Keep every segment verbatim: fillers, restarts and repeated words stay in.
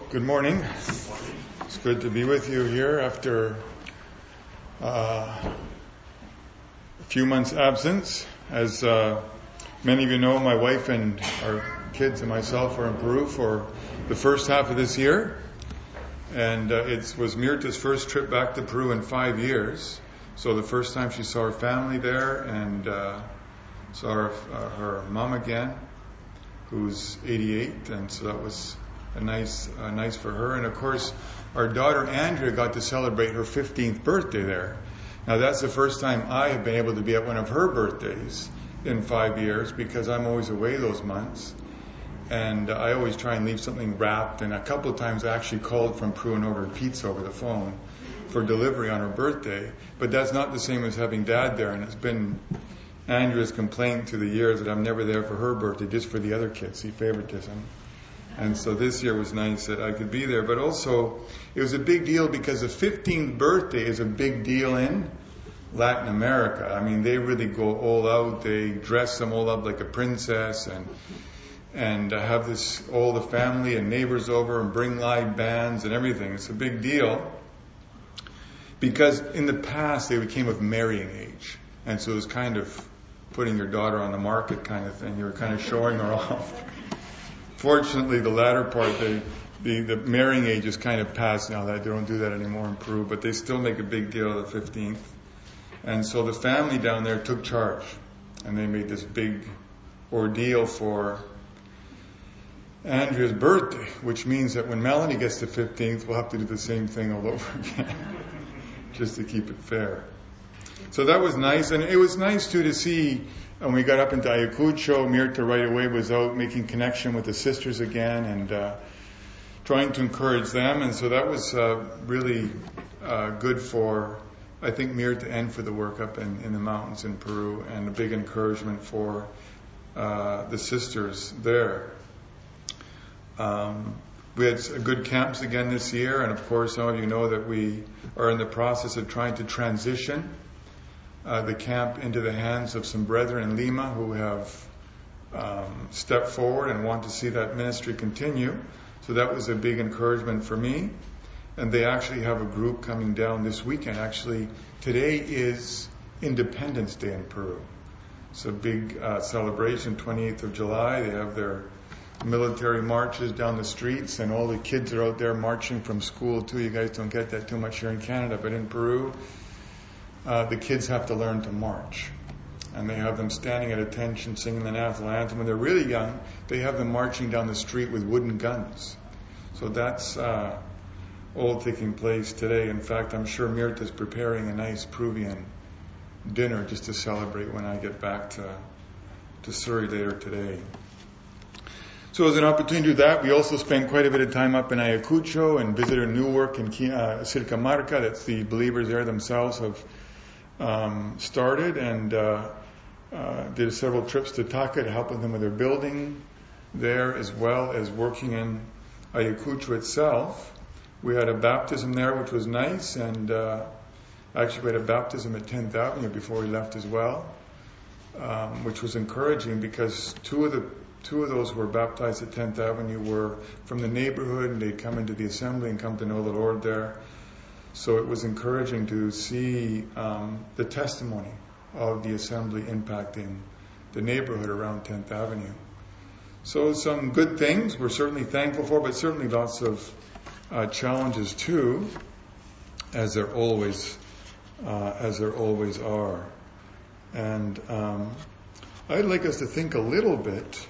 Good morning. It's good to be with you here after uh, a few months' absence. As uh, many of you know, my wife and our kids and myself are in Peru for the first half of this year. And uh, it was Mirta's first trip back to Peru in five years. So the first time she saw her family there and uh, saw her, uh, her mom again, who's eighty-eight. And so that was a nice, uh, nice for her. And of course, our daughter Andrea got to celebrate her fifteenth birthday there. Now that's the first time I have been able to be at one of her birthdays in five years because I'm always away those months. And uh, I always try and leave something wrapped. And a couple of times I actually called from Peru and ordered pizza over the phone for delivery on her birthday. But that's not the same as having Dad there. And it's been Andrea's complaint through the years that I'm never there for her birthday, just for the other kids. See, favoritism. And so this year was nice that I could be there. But also, it was a big deal because the fifteenth birthday is a big deal in Latin America. I mean, they really go all out. They dress them all up like a princess and and uh, have this all the family and neighbors over and bring live bands and everything. It's a big deal because in the past they came of marrying age. And so it was kind of putting your daughter on the market kind of thing. You were kind of showing her off. Fortunately, the latter part, the, the the marrying age is kind of past now. That they don't do that anymore in Peru, but they still make a big deal of the fifteenth. And so the family down there took charge, and they made this big ordeal for Andrea's birthday, which means that when Melanie gets the fifteenth, we'll have to do the same thing all over again, just to keep it fair. So that was nice, and it was nice too to see. When we got up into Ayacucho, Mirta right away was out making connection with the sisters again and uh, trying to encourage them. And so that was uh, really uh, good for, I think, Mirta and for the work up in, in the mountains in Peru, and a big encouragement for uh, the sisters there. Um, we had good camps again this year, and of course some of you know that we are in the process of trying to transition Uh, the camp into the hands of some brethren in Lima who have um, stepped forward and want to see that ministry continue. So that was a big encouragement for me. And they actually have a group coming down this weekend. Actually, today is Independence Day in Peru. It's a big uh, celebration, twenty-eighth of July. They have their military marches down the streets, and all the kids are out there marching from school too. You guys don't get that too much here in Canada, but in Peru, Uh, the kids have to learn to march. And they have them standing at attention, singing the national anthem. When they're really young, they have them marching down the street with wooden guns. So that's uh, all taking place today. In fact, I'm sure Mirta's preparing a nice Peruvian dinner just to celebrate when I get back to, to Surrey later today. So as an opportunity to do that, we also spent quite a bit of time up in Ayacucho and visited a new work in uh, Circamarca that the believers there themselves have Um, started, and uh, uh, did several trips to Taka to help them with their building there, as well as working in Ayacucho itself. We had a baptism there, which was nice, and uh, actually we had a baptism at tenth Avenue before we left as well, um, which was encouraging because two of the two of those who were baptized at tenth Avenue were from the neighborhood, and they'd come into the assembly and come to know the Lord there. So it was encouraging to see um, the testimony of the assembly impacting the neighborhood around tenth Avenue. So some good things we're certainly thankful for, but certainly lots of uh, challenges too, as there always uh, as there always are. And um, I'd like us to think a little bit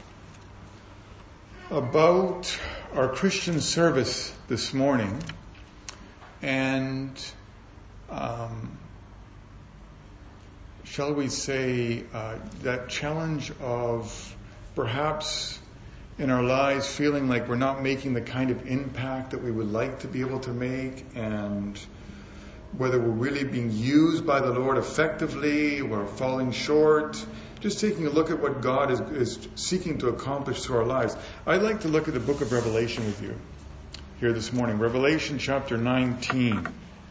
about our Christian service this morning. And um, shall we say uh, that challenge of perhaps in our lives feeling like we're not making the kind of impact that we would like to be able to make, and whether we're really being used by the Lord effectively or falling short. Just taking a look at what God is, is seeking to accomplish through our lives. I'd like to look at the book of Revelation with you here this morning. Revelation chapter nineteen.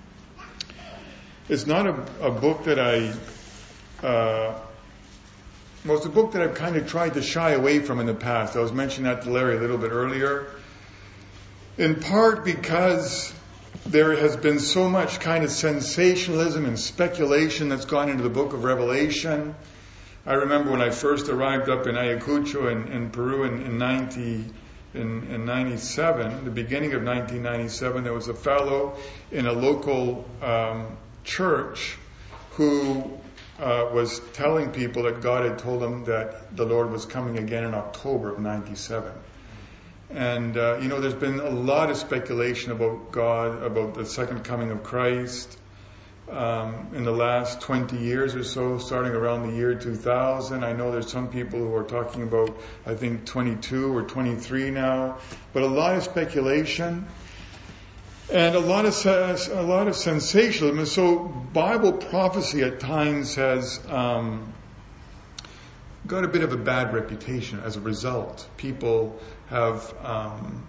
It's not a, a book that I, uh, well, it's a book that I've kind of tried to shy away from in the past. I was mentioning that to Larry a little bit earlier. in part because there has been so much kind of sensationalism and speculation that's gone into the book of Revelation. I remember when I first arrived up in Ayacucho in, in Peru in, in ninety in, in ninety-seven, the beginning of nineteen ninety-seven, there was a fellow in a local um, church who uh, was telling people that God had told him that the Lord was coming again in October of ninety-seven. And, uh, you know, there's been a lot of speculation about God, about the second coming of Christ um, in the last twenty years or so, starting around the year two thousand. I know there's some people who are talking about, I think, twenty-two or twenty-three now. But a lot of speculation and a lot of a lot of sensationalism. And so Bible prophecy at times has um, got a bit of a bad reputation as a result. People have um,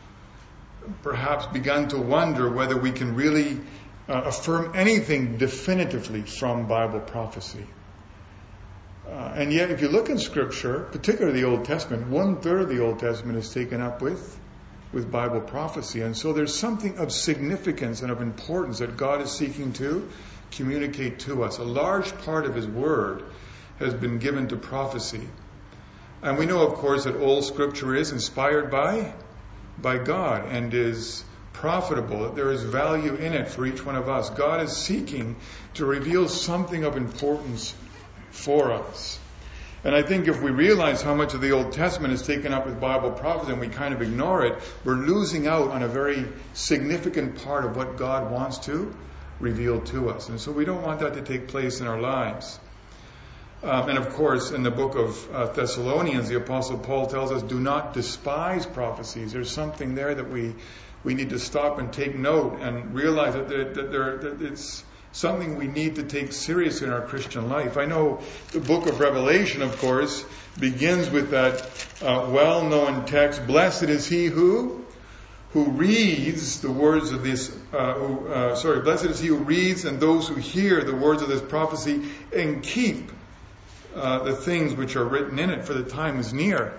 perhaps begun to wonder whether we can really uh, affirm anything definitively from Bible prophecy. Uh, and yet, if you look in Scripture, particularly the Old Testament, one third of the Old Testament is taken up with with Bible prophecy. And so there's something of significance and of importance that God is seeking to communicate to us. A large part of His Word has been given to prophecy. And we know, of course, that all Scripture is inspired by, by God and is profitable, that there is value in it for each one of us. God is seeking to reveal something of importance for us. And I think if we realize how much of the Old Testament is taken up with Bible prophecy and we kind of ignore it, we're losing out on a very significant part of what God wants to reveal to us. And so we don't want that to take place in our lives. Um, and of course, in the book of uh, Thessalonians, the Apostle Paul tells us, do not despise prophecies. There's something there that we we need to stop and take note and realize that, there, that, there, that it's something we need to take seriously in our Christian life. I know the book of Revelation, of course, begins with that uh, well-known text, blessed is he who who reads the words of this, uh, who, uh, sorry, blessed is he who reads and those who hear the words of this prophecy and keep Uh, the things which are written in it, for the time is near.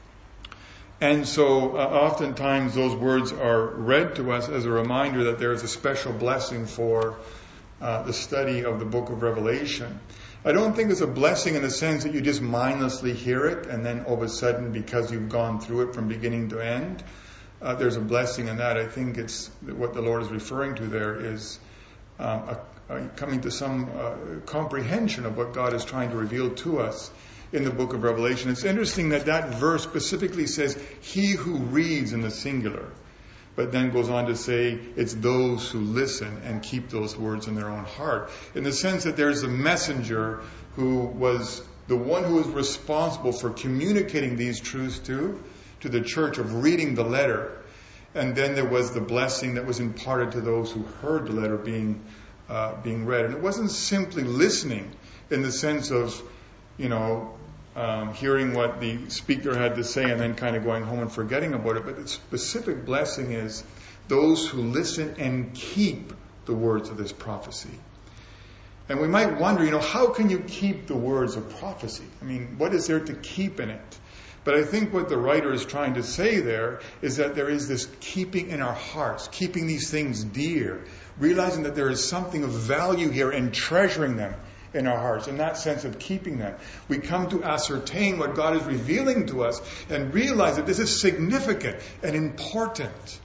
And so uh, oftentimes those words are read to us as a reminder that there is a special blessing for uh, the study of the book of Revelation. I don't think it's a blessing in the sense that you just mindlessly hear it and then all of a sudden, because you've gone through it from beginning to end, uh, there's a blessing in that. I think it's what the Lord is referring to there is um, a Uh, coming to some uh, comprehension of what God is trying to reveal to us in the book of Revelation. It's interesting that that verse specifically says, he who reads in the singular, but then goes on to say it's those who listen and keep those words in their own heart. In the sense that there's a messenger who was the one who was responsible for communicating these truths to, to the church, of reading the letter. And then there was the blessing that was imparted to those who heard the letter being Uh, being read. And it wasn't simply listening in the sense of, you know, um, hearing what the speaker had to say and then kind of going home and forgetting about it. But the specific blessing is those who listen and keep the words of this prophecy. And we might wonder, you know, how can you keep the words of prophecy? I mean, what is there to keep in it? But I think what the writer is trying to say there is that there is this keeping in our hearts, keeping these things dear, realizing that there is something of value here and treasuring them in our hearts. In that sense of keeping them, we come to ascertain what God is revealing to us and realize that this is significant and important.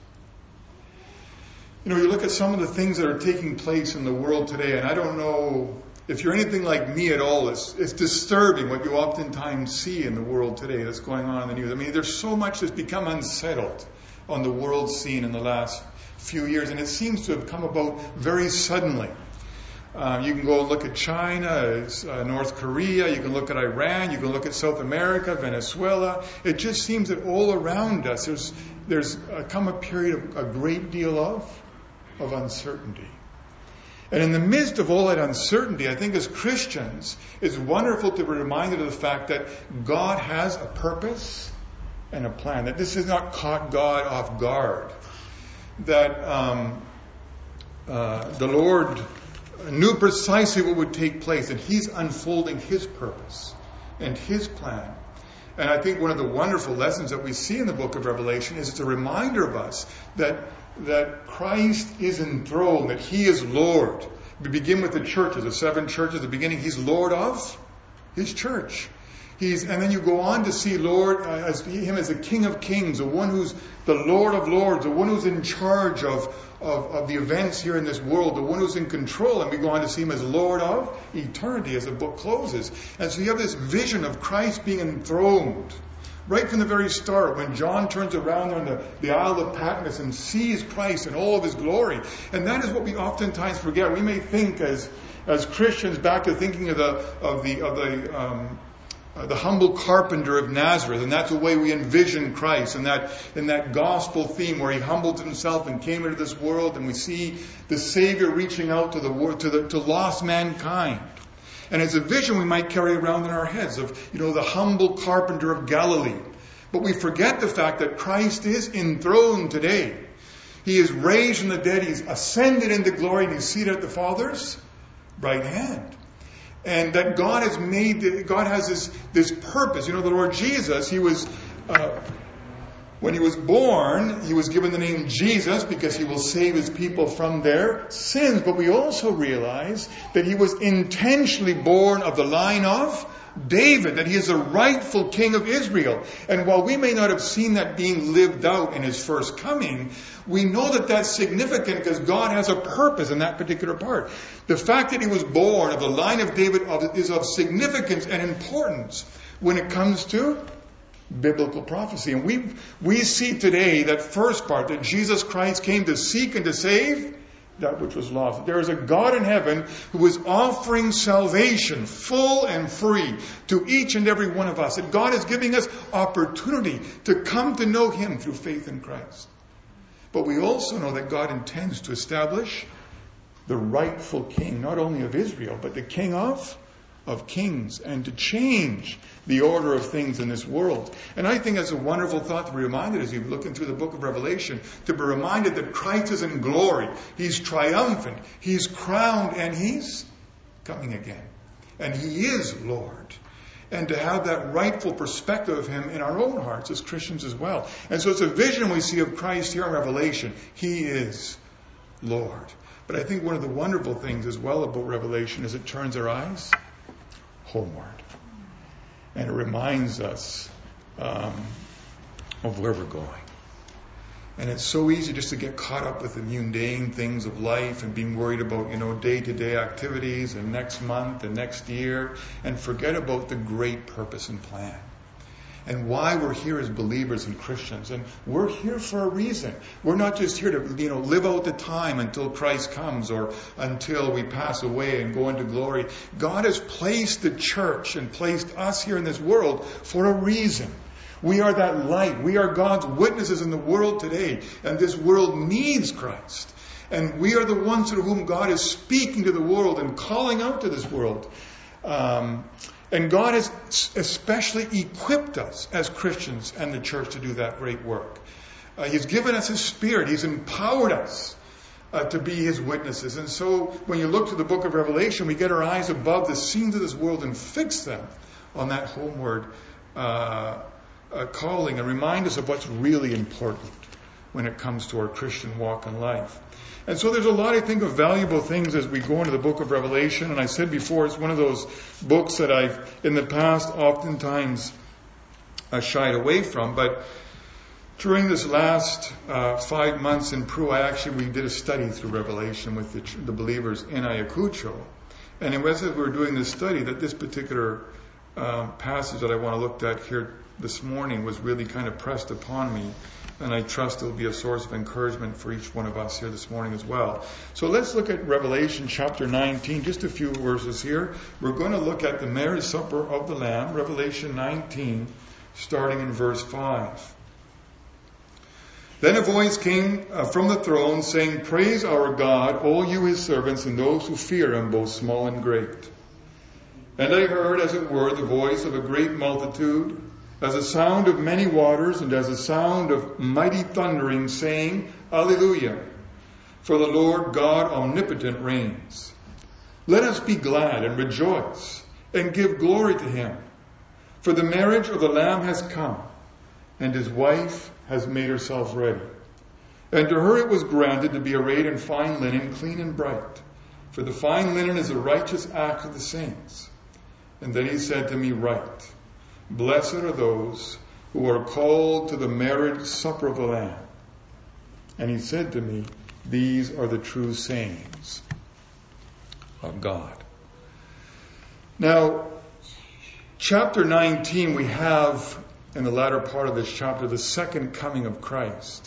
You know, you look at some of the things that are taking place in the world today, and I don't know if you're anything like me at all, it's, it's disturbing what you oftentimes see in the world today that's going on in the news. I mean, there's so much that's become unsettled on the world scene in the last few years, and it seems to have come about very suddenly. Uh, you can go look at China, uh, North Korea, you can look at Iran, you can look at South America, Venezuela. It just seems that all around us there's there's uh, come a period of a great deal of of uncertainty. And in the midst of all that uncertainty, I think as Christians, it's wonderful to be reminded of the fact that God has a purpose and a plan, that this has not caught God off guard, that um, uh, the Lord knew precisely what would take place, and He's unfolding His purpose and His plan. And I think one of the wonderful lessons that we see in the book of Revelation is it's a reminder of us that, that Christ is enthroned, that He is Lord. We begin with the churches, the seven churches at the beginning. He's Lord of His church. He's, and then you go on to see Lord uh, as Him as the King of Kings, the one who's the Lord of Lords, the one who's in charge of, of, of the events here in this world, the one who's in control. And we go on to see Him as Lord of eternity as the book closes. And so you have this vision of Christ being enthroned. Right from the very start, when John turns around on the, the Isle of Patmos and sees Christ in all of His glory. And that is what we oftentimes forget. We may think as as Christians, back to thinking of the of the of the um, uh, the humble carpenter of Nazareth, and that's the way we envision Christ, and that in that gospel theme where He humbled Himself and came into this world, and we see the Savior reaching out to the world, to the to lost mankind. And it's a vision we might carry around in our heads of, you know, the humble carpenter of Galilee. But we forget the fact that Christ is enthroned today. He is raised from the dead. He's ascended into glory, and He's seated at the Father's right hand. And that God has made, God has this, this purpose. You know, the Lord Jesus, He was, uh, when He was born, He was given the name Jesus because He will save His people from their sins. But we also realize that He was intentionally born of the line of David, that He is the rightful King of Israel. And while we may not have seen that being lived out in His first coming, we know that that's significant because God has a purpose in that particular part. The fact that He was born of the line of David is of significance and importance when it comes to biblical prophecy. And we we see today that first part, that Jesus Christ came to seek and to save that which was lost. There is a God in heaven who is offering salvation full and free to each and every one of us. That God is giving us opportunity to come to know Him through faith in Christ. But we also know that God intends to establish the rightful King, not only of Israel, but the King of of kings, and to change the order of things in this world. And I think that's a wonderful thought to be reminded as you're looking through the book of Revelation, to be reminded that Christ is in glory. He's triumphant. He's crowned, and He's coming again. And He is Lord. And to have that rightful perspective of Him in our own hearts as Christians as well. And so it's a vision we see of Christ here in Revelation. He is Lord. But I think one of the wonderful things as well about Revelation is it turns our eyes homeward. And it reminds us um, of where we're going. And it's so easy just to get caught up with the mundane things of life and being worried about, you know, day-to-day activities and next month and next year, and forget about the great purpose and plan. And why we're here as believers and Christians. And we're here for a reason. We're not just here to, you know, live out the time until Christ comes or until we pass away and go into glory. God has placed the church and placed us here in this world for a reason. We are that light. We are God's witnesses in the world today. And this world needs Christ. And we are the ones through whom God is speaking to the world and calling out to this world. Um, And God has especially equipped us as Christians and the church to do that great work. Uh, he's given us His Spirit. He's empowered us uh, to be His witnesses. And so when you look to the book of Revelation, we get our eyes above the scenes of this world and fix them on that homeward uh, uh, calling and remind us of what's really important when it comes to our Christian walk in life. And so there's a lot, I think, of valuable things as we go into the book of Revelation. And I said before, it's one of those books that I've, in the past, oftentimes uh, shied away from. But during this last uh, five months in Peru, I actually, we did a study through Revelation with the, the believers in Ayacucho. And it was as we were doing this study that this particular uh, passage that I want to look at here this morning was really kind of pressed upon me. And I trust it will be a source of encouragement for each one of us here this morning as well. So let's look at Revelation chapter nineteen, just a few verses here. We're going to look at the marriage supper of the Lamb, Revelation nineteen, starting in verse five. Then a voice came from the throne saying, "Praise our God, all you His servants, and those who fear Him, both small and great." And I heard, as it were, the voice of a great multitude, as a sound of many waters, and as a sound of mighty thundering, saying, Alleluia! For the Lord God omnipotent reigns. Let us be glad and rejoice, and give glory to Him. For the marriage of the Lamb has come, and his wife has made herself ready. And to her it was granted to be arrayed in fine linen, clean and bright. For the fine linen is a righteous act of the saints. And then he said to me, Write, Blessed are those who are called to the marriage supper of the Lamb. And he said to me, These are the true sayings of God. Now, chapter nineteen, we have in the latter part of this chapter the second coming of Christ.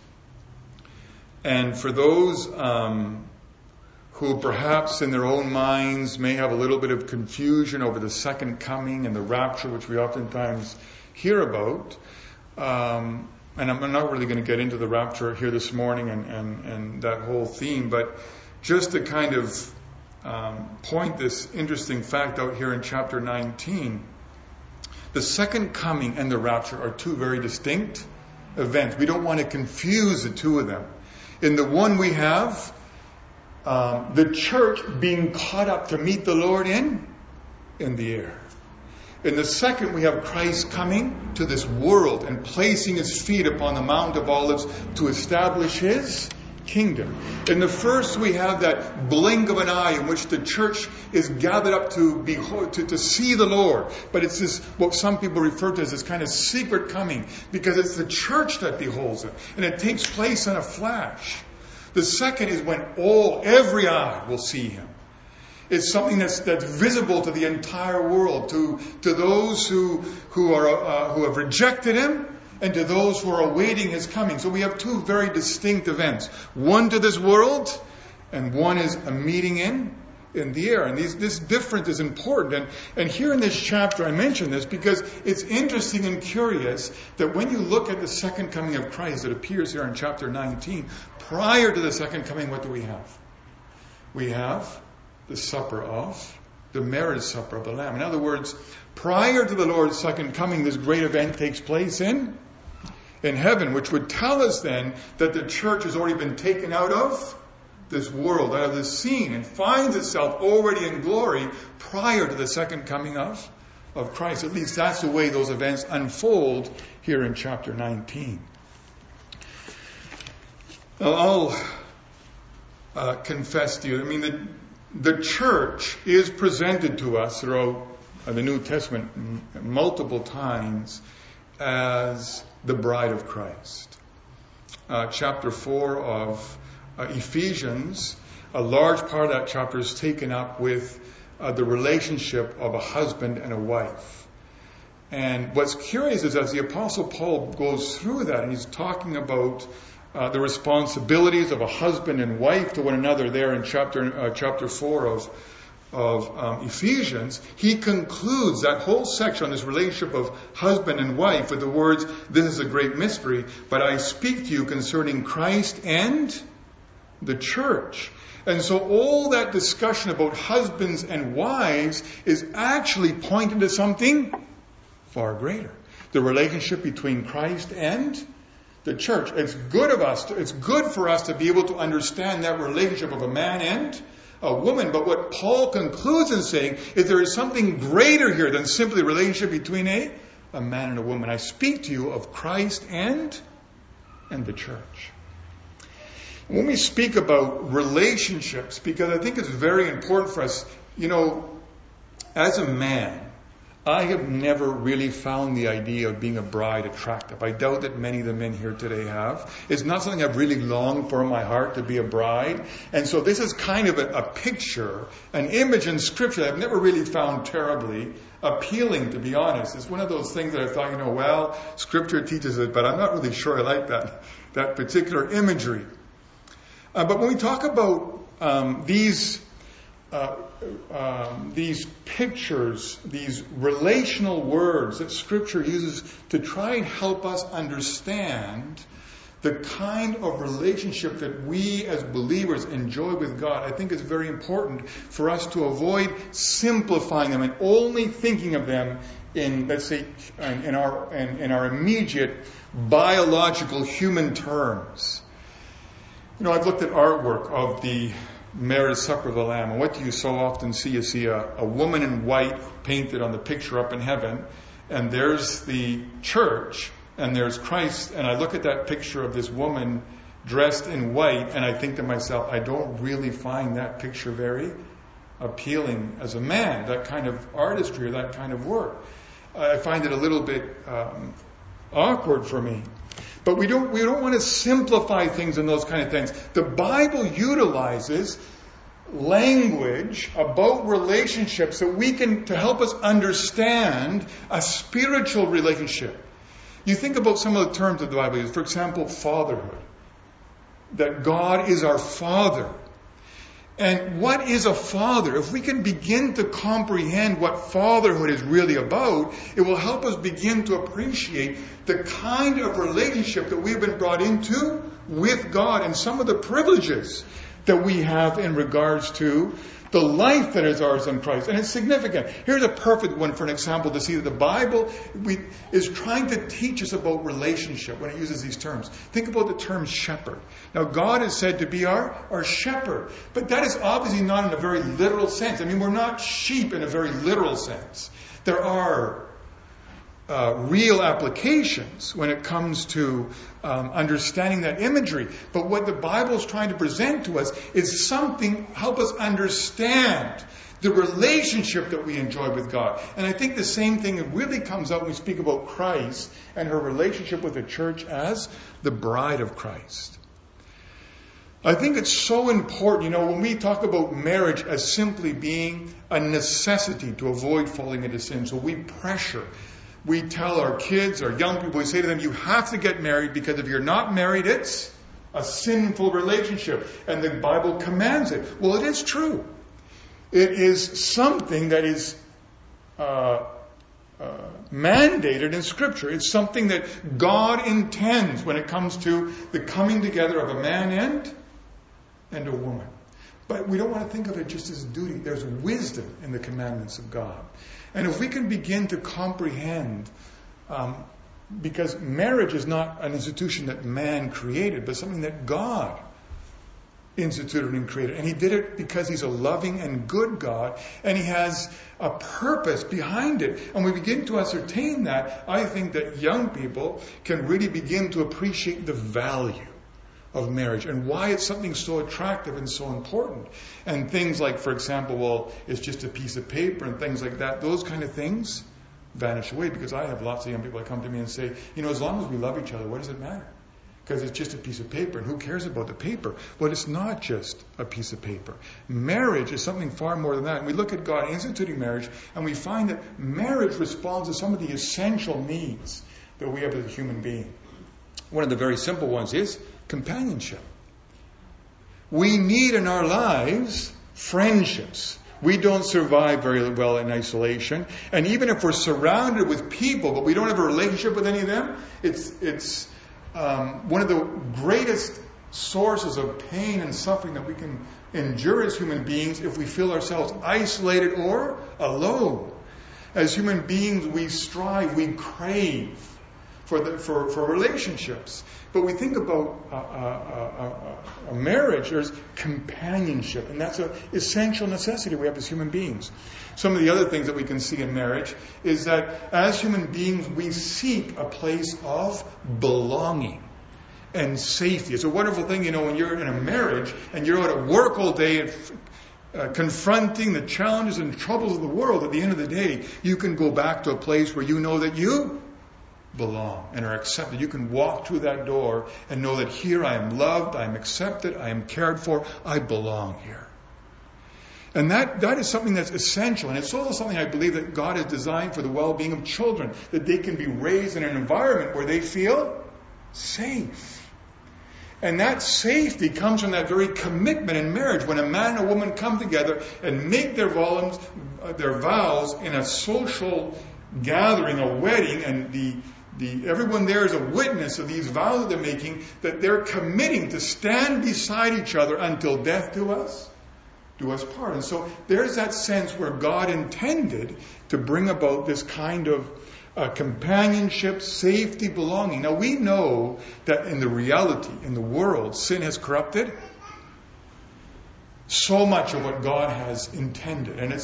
And for those um, who perhaps in their own minds may have a little bit of confusion over the second coming and the rapture, which we oftentimes hear about, um, and I'm not really going to get into the rapture here this morning and, and, and that whole theme, but just to kind of um, point this interesting fact out here in chapter nineteen, the second coming and the rapture are two very distinct events. We don't want to confuse the two of them. In the one we have um, the church being caught up to meet the Lord in, in the air. In the second, we have Christ coming to this world and placing his feet upon the Mount of Olives to establish his kingdom. In the first, we have that blink of an eye in which the church is gathered up to behold, to, to see the Lord. But it's this, what some people refer to as this kind of secret coming, because it's the church that beholds it. And it takes place in a flash. The second is when all, every eye will see him. It's something that's that's visible to the entire world, to to those who who are uh, who have rejected him, and to those who are awaiting his coming. So we have two very distinct events: one to this world, and one is a meeting in in the air. And these, this difference is important. And and here in this chapter, I mention this because it's interesting and curious that when you look at the second coming of Christ that appears here in chapter nineteen, prior to the second coming, what do we have? We have the supper of, the marriage supper of the Lamb. In other words, prior to the Lord's second coming, this great event takes place in, in heaven, which would tell us then that the church has already been taken out of this world, out of this scene, and finds itself already in glory prior to the second coming of, of Christ. At least that's the way those events unfold here in chapter nineteen. Now, I'll uh, confess to you, I mean, the The church is presented to us throughout the New Testament m- multiple times as the bride of Christ. Uh, chapter four of uh, Ephesians, a large part of that chapter is taken up with uh, the relationship of a husband and a wife. And what's curious is as the Apostle Paul goes through that, and he's talking about Uh, the responsibilities of a husband and wife to one another there in chapter uh, chapter four of of um, Ephesians, he concludes that whole section on this relationship of husband and wife with the words, "This is a great mystery, but I speak to you concerning Christ and the church." And so all that discussion about husbands and wives is actually pointing to something far greater: the relationship between Christ and the church. It's good of us. To, it's good for us to be able to understand that relationship of a man and a woman. But what Paul concludes in saying is there is something greater here than simply a relationship between a, a man and a woman. I speak to you of Christ and and the church. When we speak about relationships, because I think it's very important for us, you know, as a man, I have never really found the idea of being a bride attractive. I doubt that many of the men here today have. It's not something I've really longed for in my heart to be a bride. And so this is kind of a, a picture, an image in Scripture I've never really found terribly appealing, to be honest. It's one of those things that I thought, you know, well, Scripture teaches it, but I'm not really sure I like that, that particular imagery. Uh, but when we talk about um, these Uh, um, these pictures, these relational words that Scripture uses to try and help us understand the kind of relationship that we as believers enjoy with God, I think it's very important for us to avoid simplifying them and only thinking of them in, let's say, in, in our in, in our immediate biological human terms. You know, I've looked at artwork of the marriage supper of the Lamb. And what do you so often see? You see a, a woman in white painted on the picture up in heaven, and there's the church, and there's Christ, and I look at that picture of this woman dressed in white, and I think to myself, I don't really find that picture very appealing as a man, that kind of artistry or that kind of work. I find it a little bit um, awkward for me. But we don't we don't want to simplify things in those kind of things. The Bible utilizes language about relationships that we can to help us understand a spiritual relationship. You think about some of the terms that the Bible uses. For example, fatherhood. That God is our Father. And what is a father? If we can begin to comprehend what fatherhood is really about, it will help us begin to appreciate the kind of relationship that we've been brought into with God and some of the privileges that we have in regards to the life that is ours in Christ. And it's significant. Here's a perfect one for an example to see that the Bible we, is trying to teach us about relationship when it uses these terms. Think about the term shepherd. Now, God is said to be our, our shepherd. But that is obviously not in a very literal sense. I mean, we're not sheep in a very literal sense. There are Uh, real applications when it comes to um, understanding that imagery. But what the Bible is trying to present to us is something help us understand the relationship that we enjoy with God. And I think the same thing really comes out when we speak about Christ and her relationship with the church as the bride of Christ. I think it's so important, you know, when we talk about marriage as simply being a necessity to avoid falling into sin. So we pressure. We tell our kids, our young people, we say to them, you have to get married because if you're not married, it's a sinful relationship. And the Bible commands it. Well, it is true. It is something that is uh, uh, mandated in Scripture. It's something that God intends when it comes to the coming together of a man and, and a woman. But we don't want to think of it just as duty. There's wisdom in the commandments of God. And if we can begin to comprehend, um, because marriage is not an institution that man created, but something that God instituted and created. And He did it because He's a loving and good God, and He has a purpose behind it. And we begin to ascertain that, I think that young people can really begin to appreciate the value of marriage and why it's something so attractive and so important. And things like, for example, well, it's just a piece of paper and things like that, those kind of things vanish away, because I have lots of young people that come to me and say, you know, as long as we love each other, what does it matter? Because it's just a piece of paper, and who cares about the paper? Well, it's not just a piece of paper. Marriage is something far more than that. And we look at God instituting marriage, and we find that marriage responds to some of the essential needs that we have as a human being. One of the very simple ones is companionship. We need in our lives friendships. We don't survive very well in isolation. And even if we're surrounded with people, but we don't have a relationship with any of them, it's it's um, one of the greatest sources of pain and suffering that we can endure as human beings if we feel ourselves isolated or alone. As human beings, we strive, we crave for the, for, for relationships. But we think about a, a, a, a marriage, there's companionship, and that's an essential necessity we have as human beings. Some of the other things that we can see in marriage is that as human beings, we seek a place of belonging and safety. It's a wonderful thing, you know, when you're in a marriage and you're at work all day and uh, confronting the challenges and troubles of the world, at the end of the day, you can go back to a place where you know that you belong and are accepted. You can walk through that door and know that here I am loved, I am accepted, I am cared for, I belong here. And that, that is something that's essential. And it's also something I believe that God has designed for the well-being of children, that they can be raised in an environment where they feel safe. And that safety comes from that very commitment in marriage. When a man and a woman come together and make their vows, their vows in a social gathering, a wedding, and the The, everyone there is a witness of these vows that they're making, that they're committing to stand beside each other until death do us, do us part. And so there's that sense where God intended to bring about this kind of uh, companionship, safety, belonging. Now we know that in the reality, in the world, sin has corrupted so much of what God has intended. And it's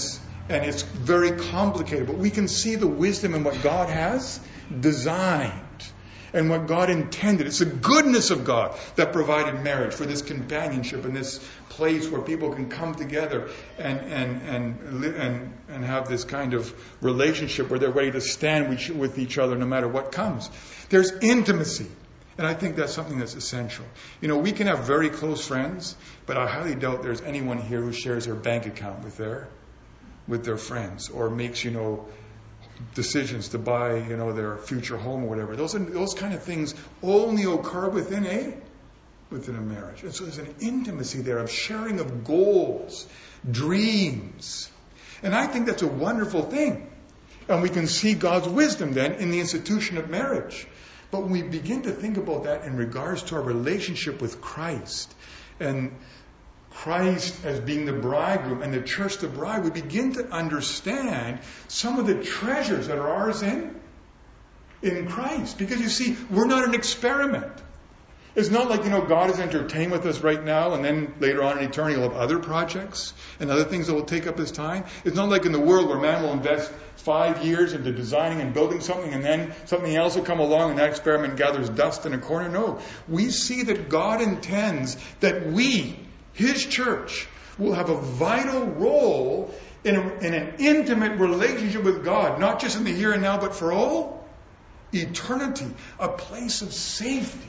And it's very complicated. But we can see the wisdom in what God has designed and what God intended. It's the goodness of God that provided marriage for this companionship and this place where people can come together and and and and, and have this kind of relationship where they're ready to stand with each other no matter what comes. There's intimacy. And I think that's something that's essential. You know, we can have very close friends, but I highly doubt there's anyone here who shares their bank account with their with their friends or makes, you know, decisions to buy, you know, their future home or whatever. Those are, those kind of things only occur within a within a marriage. And so there's an intimacy there of sharing of goals, dreams. And I think that's a wonderful thing. And we can see God's wisdom then in the institution of marriage. But when we begin to think about that in regards to our relationship with Christ and Christ as being the bridegroom and the church the bride, we begin to understand some of the treasures that are ours in, in Christ. Because you see, we're not an experiment. It's not like, you know, God is entertained with us right now and then later on in eternity he'll have other projects and other things that will take up his time. It's not like in the world where man will invest five years into designing and building something and then something else will come along and that experiment gathers dust in a corner. No. We see that God intends that we, his church, will have a vital role in, a, in an intimate relationship with God, not just in the here and now, but for all eternity. A place of safety.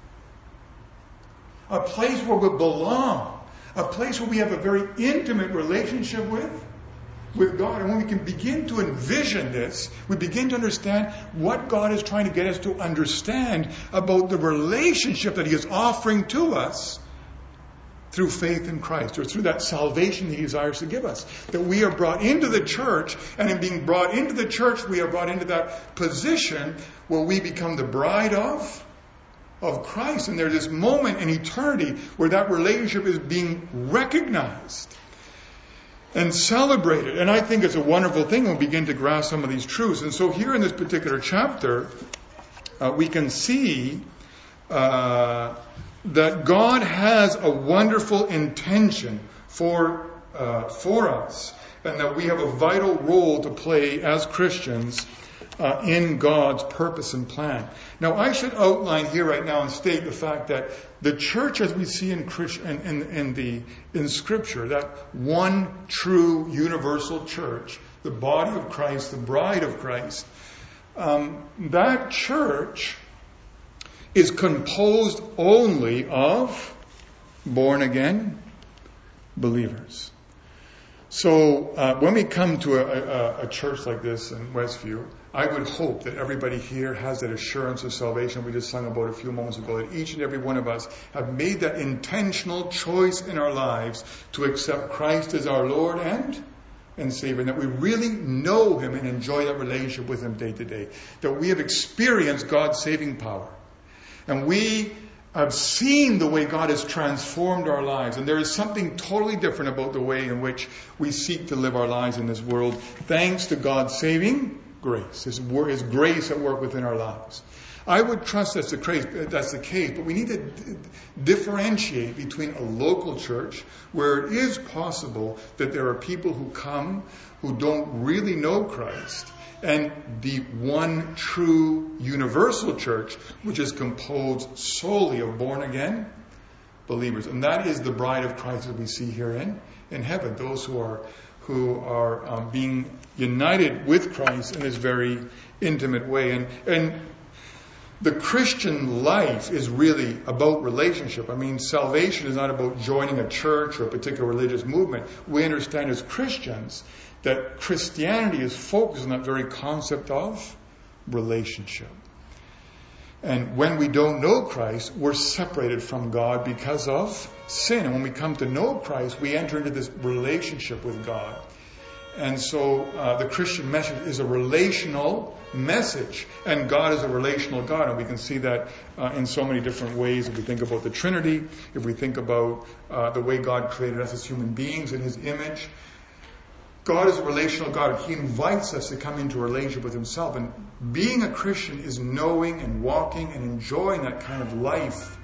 A place where we belong. A place where we have a very intimate relationship with, with God. And when we can begin to envision this, we begin to understand what God is trying to get us to understand about the relationship that he is offering to us through faith in Christ, or through that salvation he desires to give us. That we are brought into the church, and in being brought into the church, we are brought into that position where we become the bride of of Christ. And there's this moment in eternity where that relationship is being recognized and celebrated. And I think it's a wonderful thing when we begin to grasp some of these truths. And so here in this particular chapter, uh, we can see uh, that God has a wonderful intention for uh, for us, and that we have a vital role to play as Christians Uh, in God's purpose and plan. Now, I should outline here right now and state the fact that the church, as we see in, in, in, in the in Scripture, that one true universal church, the body of Christ, the bride of Christ, um, that church is composed only of born again believers. So uh, when we come to a, a, a church like this in Westview, I would hope that everybody here has that assurance of salvation we just sung about a few moments ago, that each and every one of us have made that intentional choice in our lives to accept Christ as our Lord and, and Savior, and that we really know him and enjoy that relationship with him day to day, that we have experienced God's saving power. And we have seen the way God has transformed our lives. And there is something totally different about the way in which we seek to live our lives in this world, thanks to God's saving grace, His, His grace at work within our lives. I would trust that's the case, that's the case, but we need to d- differentiate between a local church, where it is possible that there are people who come who don't really know Christ, and the one true universal church, which is composed solely of born-again believers. And that is the bride of Christ that we see here in, in heaven. Those who are who are um, being united with Christ in this very intimate way. And, and the Christian life is really about relationship. I mean, salvation is not about joining a church or a particular religious movement. We understand as Christians that Christianity is focused on that very concept of relationship. And when we don't know Christ, we're separated from God because of sin. And when we come to know Christ, we enter into this relationship with God. And so uh, the Christian message is a relational message. And God is a relational God. And we can see that uh, in so many different ways. If we think about the Trinity, if we think about uh, the way God created us as human beings in his image, God is a relational God. He invites us to come into a relationship with himself. And being a Christian is knowing and walking and enjoying that kind of life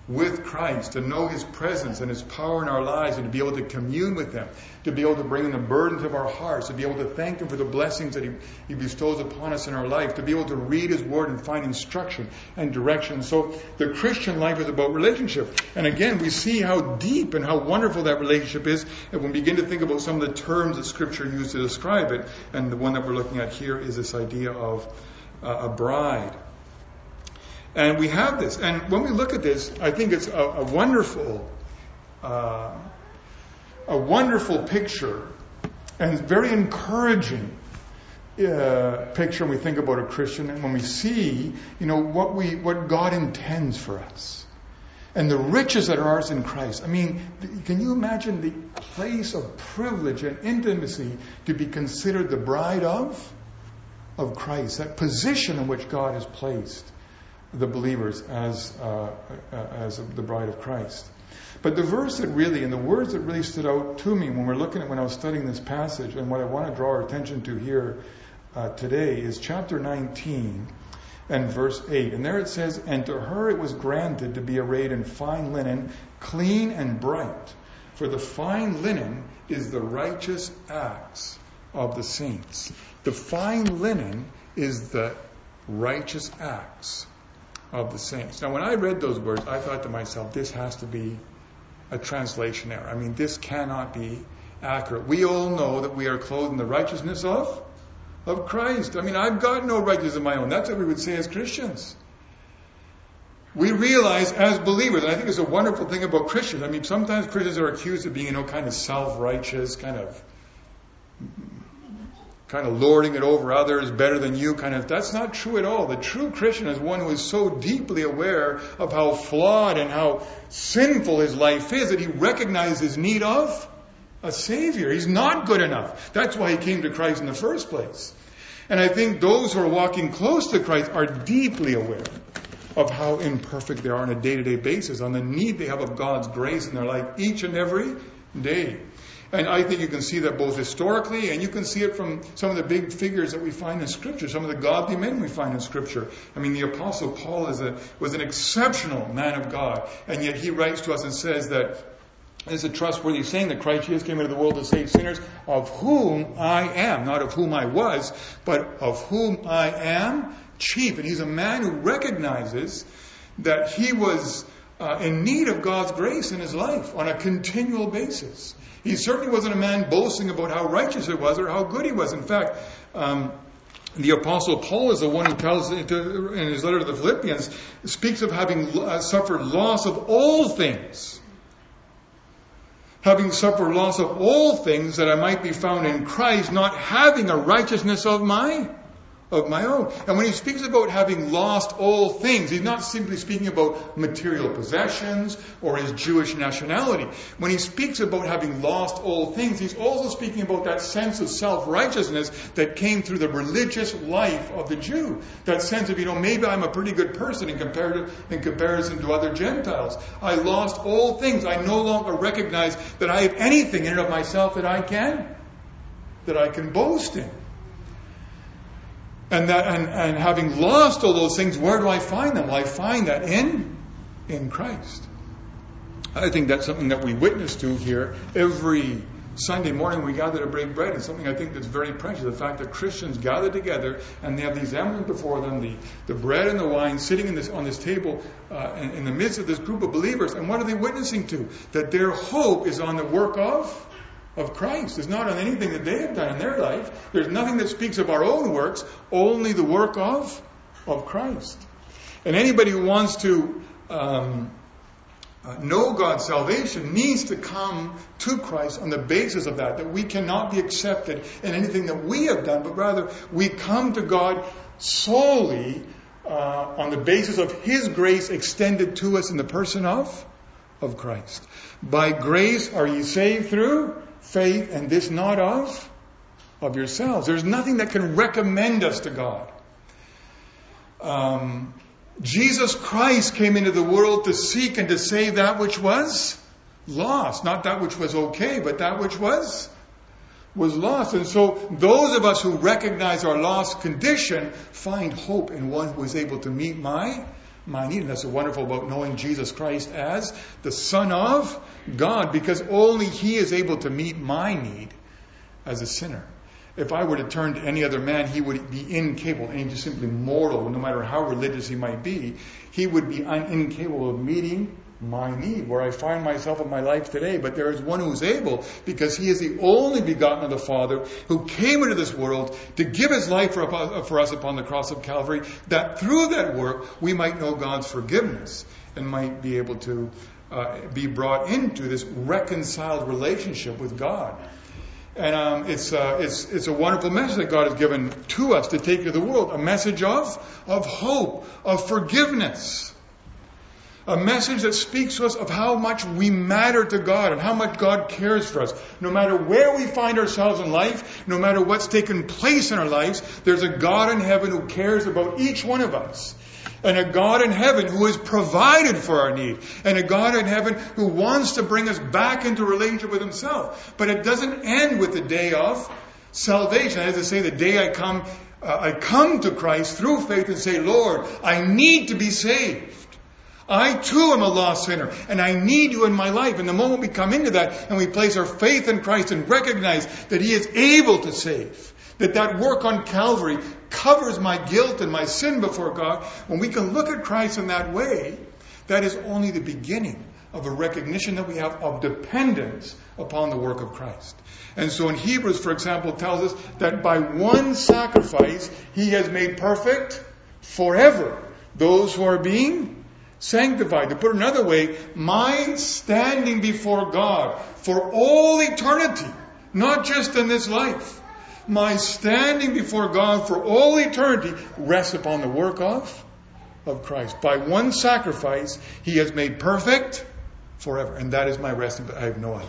with Christ, to know His presence and His power in our lives, and to be able to commune with Him, to be able to bring in the burdens of our hearts, to be able to thank Him for the blessings that He, he bestows upon us in our life, to be able to read His Word and find instruction and direction. So the Christian life is about relationship. And again, we see how deep and how wonderful that relationship is, and when we begin to think about some of the terms that Scripture used to describe it. And the one that we're looking at here is this idea of uh, a bride. And we have this. And when we look at this, I think it's a, a wonderful, uh, a wonderful picture, and very encouraging uh, picture when we think about a Christian, and when we see, you know, what we, what God intends for us, and the riches that are ours in Christ. I mean, can you imagine the place of privilege and intimacy to be considered the bride of, of Christ? That position in which God has placed the believers as uh, as the bride of Christ. But the verse that really, and the words that really stood out to me when we're looking at, when I was studying this passage, and what I want to draw our attention to here uh, today is chapter nineteen and verse eight. And there it says, "And to her it was granted to be arrayed in fine linen, clean and bright. For the fine linen is the righteous acts of the saints." The fine linen is the righteous acts of the saints. Now, when I read those words, I thought to myself, this has to be a translation error. I mean, this cannot be accurate. We all know that we are clothed in the righteousness of, of Christ. I mean, I've got no righteousness of my own. That's what we would say as Christians. We realize as believers, and I think it's a wonderful thing about Christians. I mean, sometimes Christians are accused of being, you know, kind of self-righteous, kind of kind of lording it over others, better than you, kind of. That's not true at all. The true Christian is one who is so deeply aware of how flawed and how sinful his life is that he recognizes his need of a Savior. He's not good enough. That's why he came to Christ in the first place. And I think those who are walking close to Christ are deeply aware of how imperfect they are on a day-to-day basis, on the need they have of God's grace in their life each and every day. And I think you can see that both historically, and you can see it from some of the big figures that we find in Scripture, some of the godly men we find in Scripture. I mean, the Apostle Paul is a, was an exceptional man of God, and yet he writes to us and says that it's a trustworthy saying that Christ Jesus came into the world to save sinners, of whom I am, not of whom I was, but of whom I am chief. And he's a man who recognizes that he was uh, in need of God's grace in his life on a continual basis. He certainly wasn't a man boasting about how righteous he was or how good he was. In fact, um, the Apostle Paul is the one who tells, in his letter to the Philippians, speaks of having uh, suffered loss of all things. Having suffered loss of all things that I might be found in Christ, not having a righteousness of my of my own. And when he speaks about having lost all things, he's not simply speaking about material possessions or his Jewish nationality. When he speaks about having lost all things, he's also speaking about that sense of self-righteousness that came through the religious life of the Jew. That sense of, you know, maybe I'm a pretty good person in comparison, in comparison to other Gentiles. I lost all things. I no longer recognize that I have anything in and of myself that I can, that I can boast in. And that, and, and having lost all those things, where do I find them? Well, I find that in, in Christ. I think that's something that we witness to here every Sunday morning we gather to break bread. It's something I think that's very precious. The fact that Christians gather together and they have these emblems before them, the, the bread and the wine sitting in this, on this table uh, in, in the midst of this group of believers. And what are they witnessing to? That their hope is on the work of of Christ. It's not on anything that they have done in their life. There's nothing that speaks of our own works, only the work of, of Christ. And anybody who wants to um, uh, know God's salvation needs to come to Christ on the basis of that, that we cannot be accepted in anything that we have done, but rather we come to God solely uh, on the basis of His grace extended to us in the person of, of Christ. By grace are ye saved through faith, and this not of, of yourselves. There's nothing that can recommend us to God. Um, Jesus Christ came into the world to seek and to save that which was lost. Not that which was okay, but that which was was lost. And so those of us who recognize our lost condition find hope in one who is able to meet my my need. And that's what's wonderful about knowing Jesus Christ as the Son of God, because only He is able to meet my need as a sinner. If I were to turn to any other man, he would be incapable, and he's just simply mortal, no matter how religious he might be. He would be un- incapable of meeting my need, where I find myself in my life today. But there is one who is able, because He is the only begotten of the Father, who came into this world to give His life for, for us upon the cross of Calvary, that through that work we might know God's forgiveness and might be able to uh, be brought into this reconciled relationship with God. And um, it's, uh, it's, it's a wonderful message that God has given to us to take to the world. A message of, of hope, of forgiveness. A message that speaks to us of how much we matter to God and how much God cares for us. No matter where we find ourselves in life, no matter what's taken place in our lives, there's a God in heaven who cares about each one of us. And a God in heaven who has provided for our need. And a God in heaven who wants to bring us back into relationship with Himself. But it doesn't end with the day of salvation. As I say, the day I come, uh, I come to Christ through faith and say, Lord, I need to be saved. I too am a lost sinner, and I need You in my life. And the moment we come into that and we place our faith in Christ and recognize that He is able to save, that that work on Calvary covers my guilt and my sin before God, when we can look at Christ in that way, that is only the beginning of a recognition that we have of dependence upon the work of Christ. And so in Hebrews, for example, tells us that by one sacrifice He has made perfect forever those who are being sanctified. To put it another way, my standing before God for all eternity, not just in this life, my standing before God for all eternity rests upon the work of, of Christ. By one sacrifice, He has made perfect forever. And that is my resting. I have no other.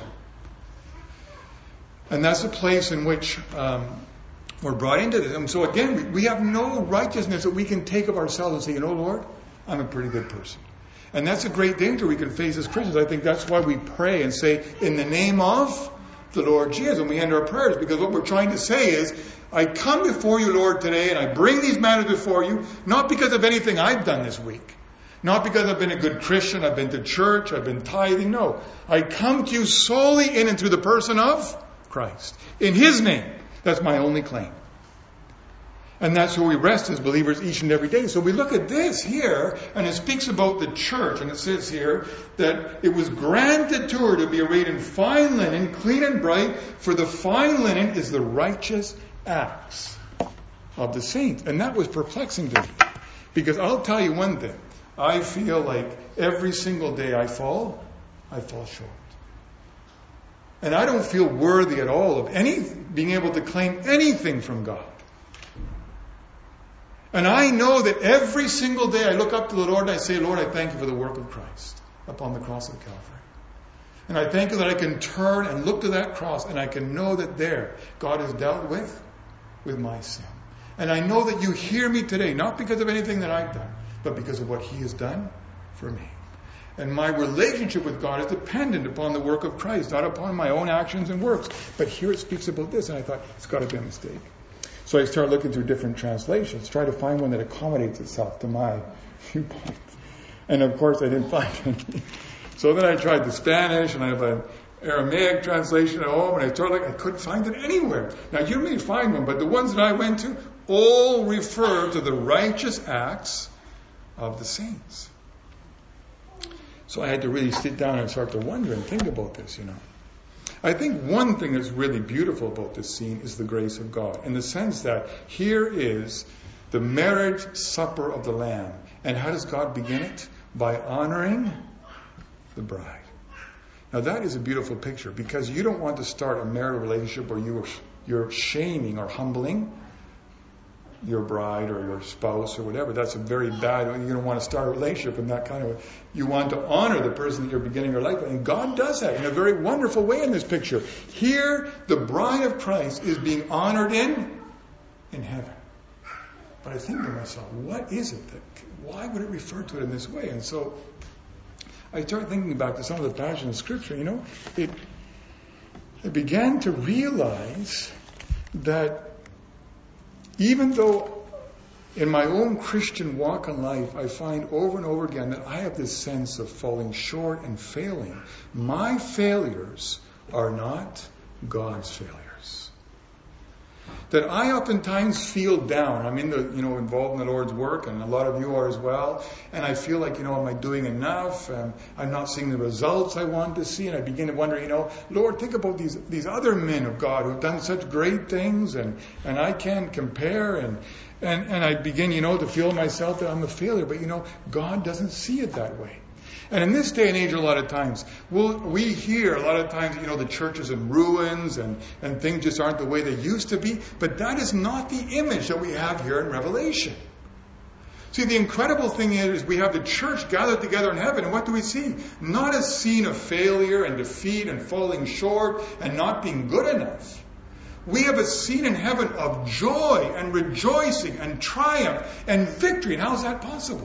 And that's the place in which um, we're brought into this. And so again, we, we have no righteousness that we can take of ourselves and say, you know, Lord, I'm a pretty good person. And that's a great danger we can face as Christians. I think that's why we pray and say, in the name of the Lord Jesus, and we end our prayers, because what we're trying to say is, I come before You, Lord, today, and I bring these matters before You, not because of anything I've done this week, not because I've been a good Christian, I've been to church, I've been tithing. No, I come to You solely in and through the person of Christ. In His name, that's my only claim. And that's where we rest as believers each and every day. So we look at this here, and it speaks about the church. And it says here that it was granted to her to be arrayed in fine linen, clean and bright, for the fine linen is the righteous acts of the saints. And that was perplexing to me. Because I'll tell you one thing. I feel like every single day I fall, I fall short. And I don't feel worthy at all of any being able to claim anything from God. And I know that every single day I look up to the Lord and I say, Lord, I thank You for the work of Christ upon the cross of Calvary. And I thank You that I can turn and look to that cross and I can know that there God has dealt with, with my sin. And I know that You hear me today, not because of anything that I've done, but because of what He has done for me. And my relationship with God is dependent upon the work of Christ, not upon my own actions and works. But here it speaks about this, and I thought, it's got to be a mistake. So I started looking through different translations, try to find one that accommodates itself to my viewpoint. And of course I didn't find any. So then I tried the Spanish, and I have an Aramaic translation at home, and I started like, I couldn't find it anywhere. Now you may find one, but the ones that I went to all refer to the righteous acts of the saints. So I had to really sit down and start to wonder and think about this, you know. I think one thing that's really beautiful about this scene is the grace of God, in the sense that here is the marriage supper of the Lamb. And how does God begin it? By honoring the bride. Now that is a beautiful picture, because you don't want to start a marital relationship where you, you're shaming or humbling your bride or your spouse or whatever. That's a very bad, you don't want to start a relationship in that kind of way. You want to honor the person that you're beginning your life with. And God does that in a very wonderful way in this picture. Here, the bride of Christ is being honored in, in heaven. But I think to myself, what is it that, why would it refer to it in this way? And so I started thinking back to some of the passages in Scripture. You know, it, I began to realize that even though in my own Christian walk in life, I find over and over again that I have this sense of falling short and failing. My failures are not God's failures. That I oftentimes feel down. I'm in the, you know, involved in the Lord's work, and a lot of you are as well. And I feel like, you know, am I doing enough? Um, I'm not seeing the results I want to see. And I begin to wonder, you know, Lord, think about these these other men of God who've done such great things, and, and I can't compare. And, and, and I begin, you know, to feel myself that I'm a failure. But, you know, God doesn't see it that way. And in this day and age, a lot of times, we'll, we hear a lot of times, you know, the church is in ruins and, and things just aren't the way they used to be. But that is not the image that we have here in Revelation. See, the incredible thing is we have the church gathered together in heaven. And what do we see? Not a scene of failure and defeat and falling short and not being good enough. We have a scene in heaven of joy and rejoicing and triumph and victory. And how is that possible?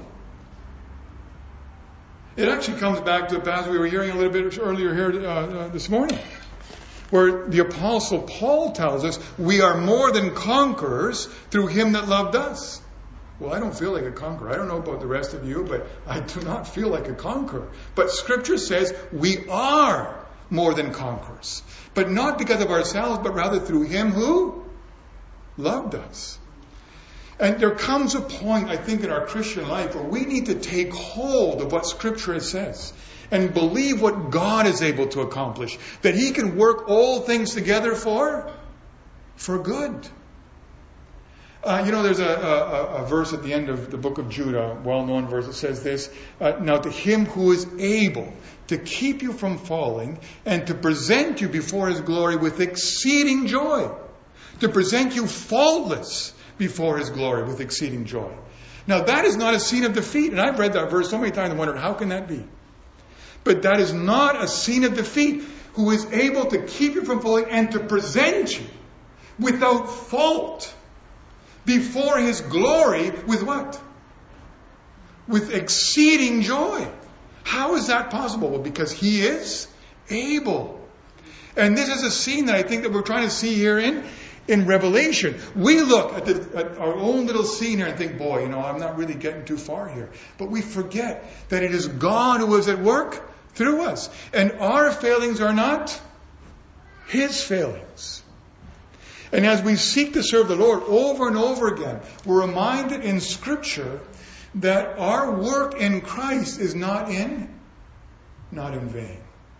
It actually comes back to a passage we were hearing a little bit earlier here uh, uh, this morning, where the Apostle Paul tells us we are more than conquerors through Him that loved us. Well, I don't feel like a conqueror. I don't know about the rest of you, but I do not feel like a conqueror. But Scripture says we are more than conquerors. But not because of ourselves, but rather through Him who loved us. And there comes a point, I think, in our Christian life where we need to take hold of what Scripture says and believe what God is able to accomplish. That He can work all things together for, for good. Uh, you know, there's a, a, a verse at the end of the book of Jude, a well-known verse that says this, uh, now to Him who is able to keep you from falling and to present you before His glory with exceeding joy. To present you faultless before His glory with exceeding joy. Now that is not a scene of defeat. And I've read that verse so many times and wondered, how can that be? But that is not a scene of defeat. Who is able to keep you from falling and to present you without fault before His glory with what? With exceeding joy. How is that possible? Well, because He is able. And this is a scene that I think that we're trying to see here in In Revelation. We look at, the, at our own little scene here and think, boy, you know, I'm not really getting too far here. But we forget that it is God who is at work through us. And our failings are not His failings. And as we seek to serve the Lord over and over again, we're reminded in Scripture that our work in Christ is not in, not in vain.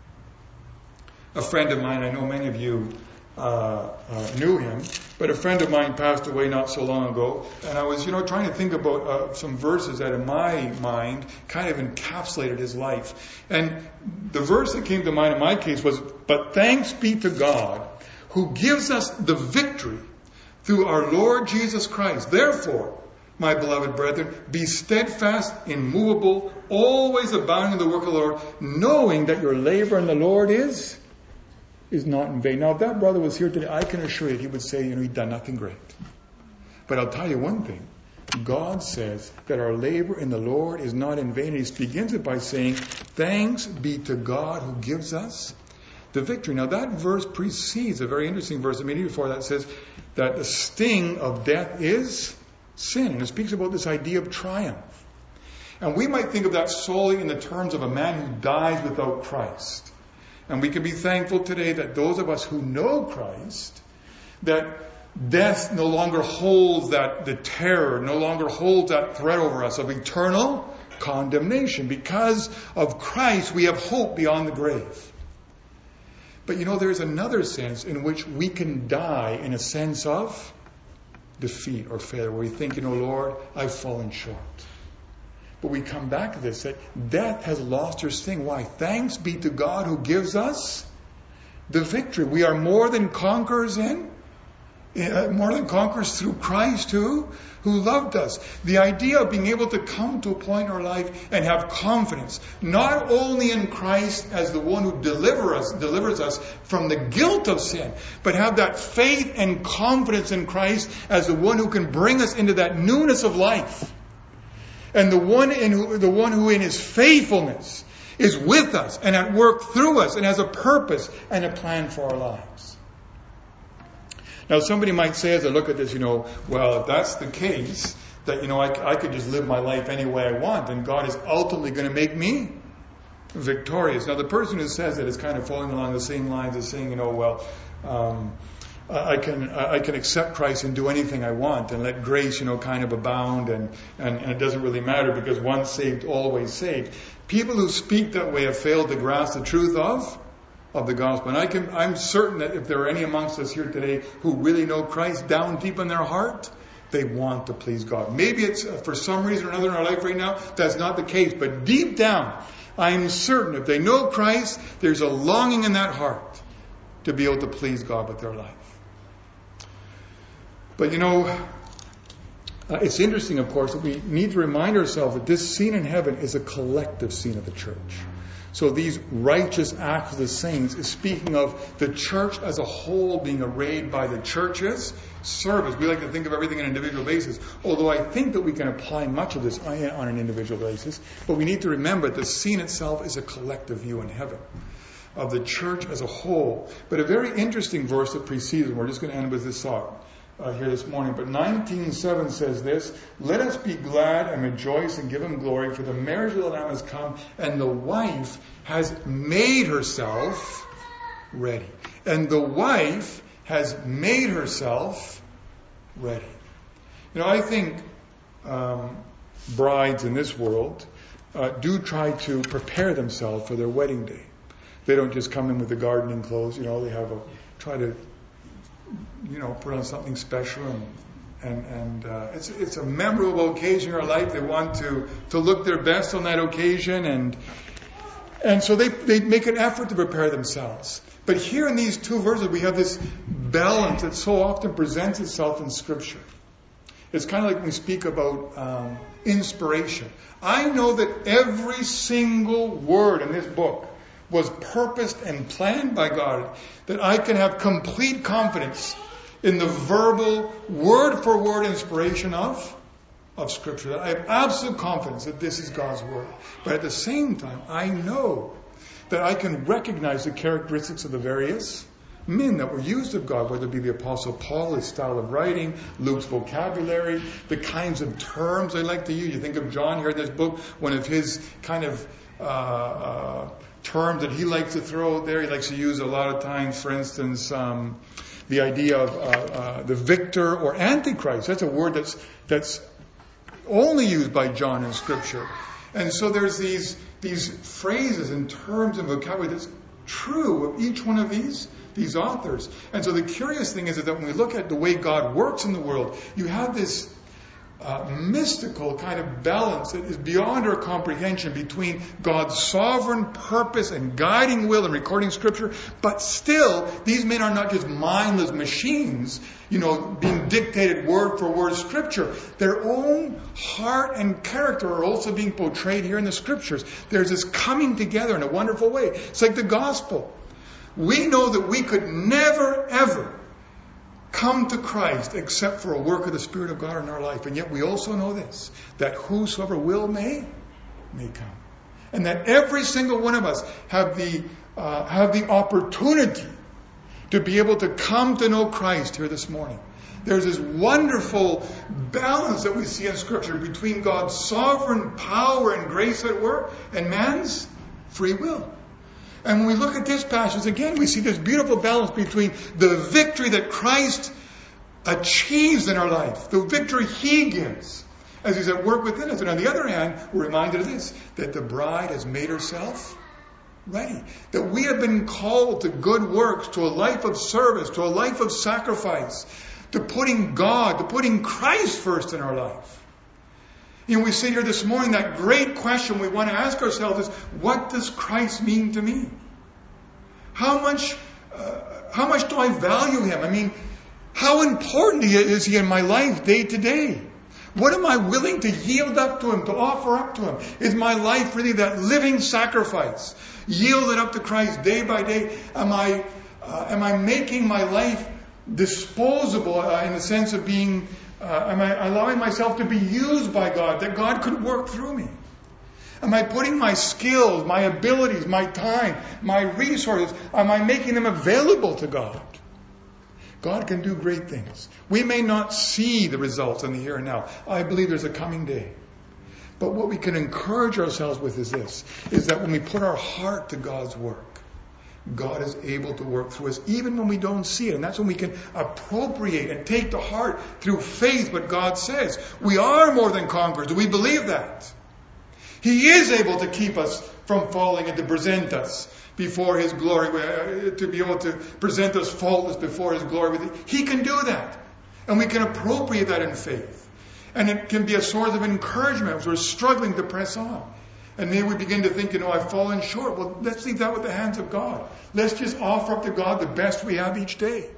A friend of mine, I know many of you Uh, uh, knew him, but a friend of mine passed away not so long ago, and I was, you know, trying to think about uh, some verses that in my mind kind of encapsulated his life. And the verse that came to mind in my case was, but thanks be to God who gives us the victory through our Lord Jesus Christ. Therefore, my beloved brethren, be steadfast, immovable, always abounding in the work of the Lord, knowing that your labor in the Lord is is not in vain. Now, if that brother was here today, I can assure you he would say, you know, he'd done nothing great. But I'll tell you one thing. God says that our labor in the Lord is not in vain. And He begins it by saying, thanks be to God who gives us the victory. Now, that verse precedes a very interesting verse immediately before that says that the sting of death is sin. And it speaks about this idea of triumph. And we might think of that solely in the terms of a man who dies without Christ. And we can be thankful today that those of us who know Christ, that death no longer holds that, the terror, no longer holds that threat over us of eternal condemnation. Because of Christ, we have hope beyond the grave. But you know, there's another sense in which we can die in a sense of defeat or failure, where we think, you know, Lord, I've fallen short. But we come back to this, that death has lost her sting. Why? Thanks be to God who gives us the victory. We are more than conquerors in, uh, more than conquerors through Christ who, who loved us. The idea of being able to come to a point in our life and have confidence, not only in Christ as the one who deliver us, delivers us from the guilt of sin, but have that faith and confidence in Christ as the one who can bring us into that newness of life. And the one in who, the one who in His faithfulness is with us and at work through us and has a purpose and a plan for our lives. Now, somebody might say as I look at this, you know, well, if that's the case, That, you know, I, I could just live my life any way I want, and God is ultimately going to make me victorious. Now, the person who says it is kind of falling along the same lines as saying, you know, well, um, I can I can accept Christ and do anything I want and let grace, you know, kind of abound, and, and, and it doesn't really matter because once saved, always saved. People who speak that way have failed to grasp the truth of of the gospel. And I can I'm certain that if there are any amongst us here today who really know Christ down deep in their heart, they want to please God. Maybe it's uh, for some reason or another in our life right now, that's not the case. But deep down, I'm certain if they know Christ, there's a longing in that heart to be able to please God with their life. But you know, uh, it's interesting, of course, that we need to remind ourselves that this scene in heaven is a collective scene of the church. So these righteous acts of the saints is speaking of the church as a whole being arrayed by the church's service. We like to think of everything on an individual basis, although I think that we can apply much of this on an individual basis. But we need to remember that the scene itself is a collective view in heaven of the church as a whole. But a very interesting verse that precedes, and we're just going to end with this thought uh, here this morning. But nineteen seven says this: "Let us be glad and rejoice and give him glory, for the marriage of the Lamb has come, and the wife has made herself ready." And the wife has made herself ready. You know, I think um, brides in this world uh, do try to prepare themselves for their wedding day. They don't just come in with the gardening clothes. You know, they have a try to, you know, put on something special, and and and uh, it's it's a memorable occasion in our life. They want to to look their best on that occasion, and and so they they make an effort to prepare themselves. But here in these two verses, we have this balance that so often presents itself in Scripture. It's kind of like when we speak about um, inspiration. I know that every single word in this book was purposed and planned by God, that I can have complete confidence in the verbal, word-for-word inspiration of, of Scripture. That I have absolute confidence that this is God's Word. But at the same time, I know that I can recognize the characteristics of the various men that were used of God, whether it be the Apostle Paul, his style of writing, Luke's vocabulary, the kinds of terms they like to use. You think of John here in this book, one of his kind of uh, uh, terms that he likes to throw out there. He likes to use a lot of times, for instance, um, the idea of uh, uh, the victor or antichrist. That's a word that's that's only used by John in Scripture. And so there's these these phrases and terms and vocabulary that's true of each one of these these authors. And so the curious thing is that when we look at the way God works in the world, you have this uh, mystical kind of balance that is beyond our comprehension between God's sovereign purpose and guiding will and recording Scripture. But still, these men are not just mindless machines, you know, being dictated word for word Scripture. Their own heart and character are also being portrayed here in the Scriptures. There's this coming together in a wonderful way. It's like the gospel. We know that we could never, ever come to Christ except for a work of the Spirit of God in our life. And yet we also know this, that whosoever will may, may come. And that every single one of us have the, uh, have the opportunity to be able to come to know Christ here this morning. There's this wonderful balance that we see in Scripture between God's sovereign power and grace at work and man's free will. And when we look at this passage again, we see this beautiful balance between the victory that Christ achieves in our life, the victory He gives as He's at work within us. And on the other hand, we're reminded of this, that the bride has made herself ready. That we have been called to good works, to a life of service, to a life of sacrifice, to putting God, to putting Christ first in our life. You know, we sit here this morning, that great question we want to ask ourselves is, what does Christ mean to me? How much, uh, how much do I value Him? I mean, how important is He in my life day to day? What am I willing to yield up to Him, to offer up to Him? Is my life really that living sacrifice, yielded up to Christ day by day? Am I, uh, am I making my life disposable uh, in the sense of being Uh, am I allowing myself to be used by God, that God could work through me? Am I putting my skills, my abilities, my time, my resources, am I making them available to God? God can do great things. We may not see the results in the here and now. I believe there's a coming day. But what we can encourage ourselves with is this, is that when we put our heart to God's work, God is able to work through us even when we don't see it. And that's when we can appropriate and take to heart through faith what God says. We are more than conquerors. Do we believe that? He is able to keep us from falling and to present us before His glory, to be able to present us faultless before His glory. He can do that. And we can appropriate that in faith. And it can be a source of encouragement as we're struggling to press on. And maybe we begin to think, you know, I've fallen short. Well, let's leave that with the hands of God. Let's just offer up to God the best we have each day.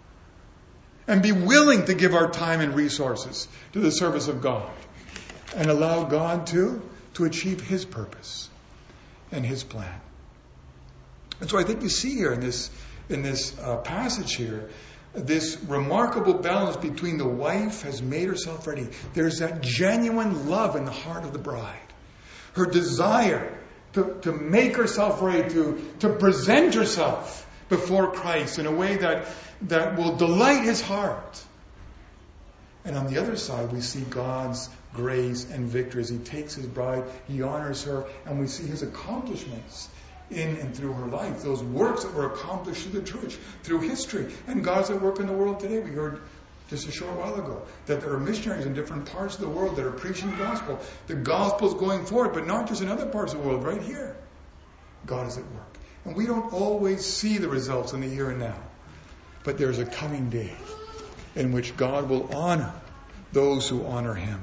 And be willing to give our time and resources to the service of God. And allow God to, to achieve His purpose and His plan. And so I think you see here in this, in this uh, passage here, this remarkable balance between the wife has made herself ready. There's that genuine love in the heart of the bride. Her desire to, to make herself ready, to, to present herself before Christ in a way that, that will delight His heart. And on the other side, we see God's grace and victory as He takes His bride, He honors her, and we see His accomplishments in and through her life. Those works that were accomplished through the church, through history. And God's at work in the world today. We heard just a short while ago that there are missionaries in different parts of the world that are preaching the gospel. The gospel's going forward, but not just in other parts of the world, right here. God is at work. And we don't always see the results in the here and now. But there's a coming day in which God will honor those who honor Him.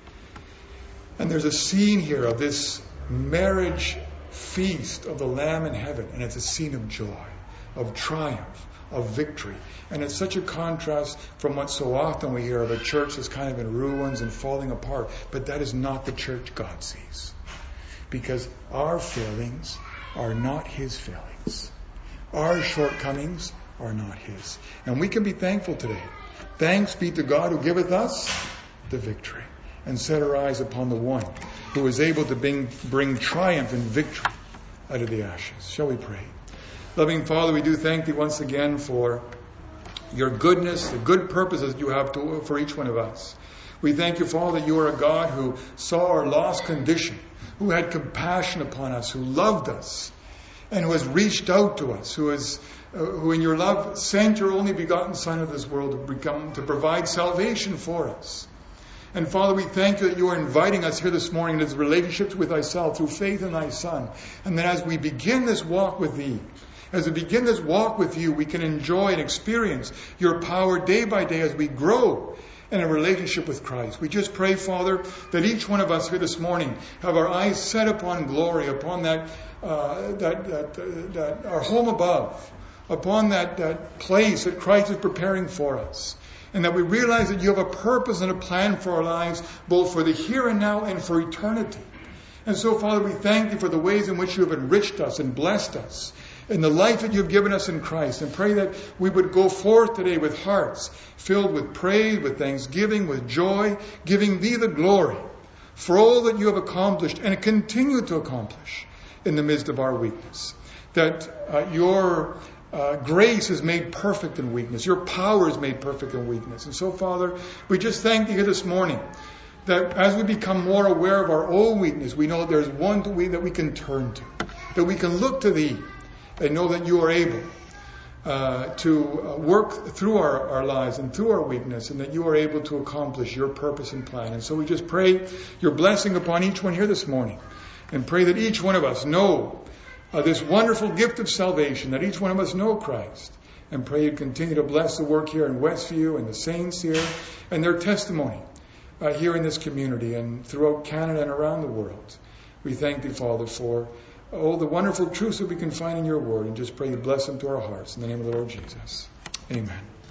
And there's a scene here of this marriage feast of the Lamb in heaven. And it's a scene of joy, of triumph, of victory. And it's such a contrast from what so often we hear of a church that's kind of in ruins and falling apart. But that is not the church God sees. Because our failings are not His failings. Our shortcomings are not His. And we can be thankful today. Thanks be to God who giveth us the victory. And set our eyes upon the one who is able to bring, bring triumph and victory out of the ashes. Shall we pray? Loving Father, we do thank Thee once again for Your goodness, the good purposes You have to, for each one of us. We thank You, Father, that You are a God who saw our lost condition, who had compassion upon us, who loved us, and who has reached out to us, who has, uh, who in Your love sent Your only begotten Son of this world to become, to provide salvation for us. And Father, we thank You that You are inviting us here this morning into relationships with Thyself through faith in Thy Son. And that as we begin this walk with Thee, as we begin this walk with You, we can enjoy and experience Your power day by day as we grow in a relationship with Christ. We just pray, Father, that each one of us here this morning have our eyes set upon glory, upon that, uh, that, that, uh, that our home above, upon that, that place that Christ is preparing for us. And that we realize that You have a purpose and a plan for our lives, both for the here and now and for eternity. And so, Father, we thank You for the ways in which You have enriched us and blessed us in the life that You have given us in Christ. And pray that we would go forth today with hearts filled with praise, with thanksgiving, with joy, giving Thee the glory for all that You have accomplished and continue to accomplish in the midst of our weakness. That uh, Your Uh, grace is made perfect in weakness. Your power is made perfect in weakness. And so, Father, we just thank Thee here this morning that as we become more aware of our own weakness, we know there's one that we, that we can turn to, that we can look to Thee and know that You are able uh, to uh, work through our, our lives and through our weakness, and that You are able to accomplish Your purpose and plan. And so we just pray Your blessing upon each one here this morning, and pray that each one of us know Uh, this wonderful gift of salvation, that each one of us know Christ. And pray You continue to bless the work here in Westview and the saints here and their testimony uh, here in this community and throughout Canada and around the world. We thank Thee, Father, for all the wonderful truths that we can find in Your word, and just pray You bless them to our hearts. In the name of the Lord Jesus. Amen.